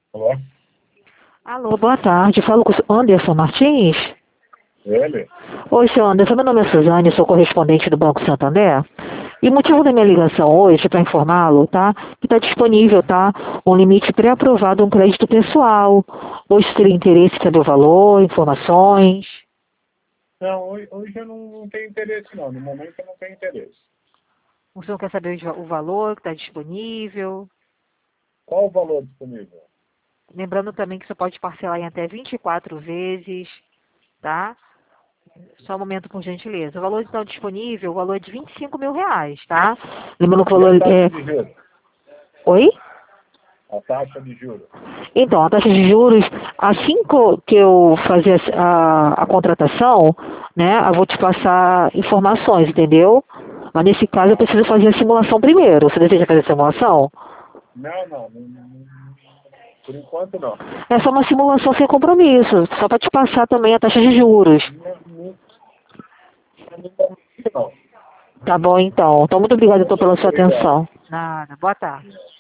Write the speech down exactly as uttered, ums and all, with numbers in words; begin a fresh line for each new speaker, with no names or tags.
Alô?
Alô, boa tarde. Falo com o Anderson Martins.
Ele?
Oi, seu Anderson. Meu nome é Suzane, sou correspondente do Banco Santander. E o motivo da minha ligação hoje é para informá-lo, tá? Que está disponível, tá? Um limite pré-aprovado, um crédito pessoal. Hoje teria interesse em saber o valor, informações.
Não, hoje, hoje eu não, não tenho interesse, não. No momento eu não tenho interesse.
O senhor quer saber o valor que está disponível?
Qual o valor disponível?
Lembrando também que você pode parcelar em até vinte e quatro vezes, tá? Só um momento, por gentileza. O valor então disponível, o valor é de vinte e cinco mil reais, tá? Lembrando que o
E a
valor
taxa
é...
de juros?
Oi?
A taxa de juros?
Então, a taxa de juros, assim co- que eu fazer a, a contratação, né, eu vou te passar informações, entendeu? Mas nesse caso eu preciso fazer a simulação primeiro. Você deseja fazer a simulação?
Não, não, não, não. Por enquanto não.
É só uma simulação sem compromisso, só para te passar também a taxa de juros.
Não, não, não, não.
Tá bom, então. Então, muito obrigada então, pela sua
Obrigado.
atenção. Nada. Boa tarde.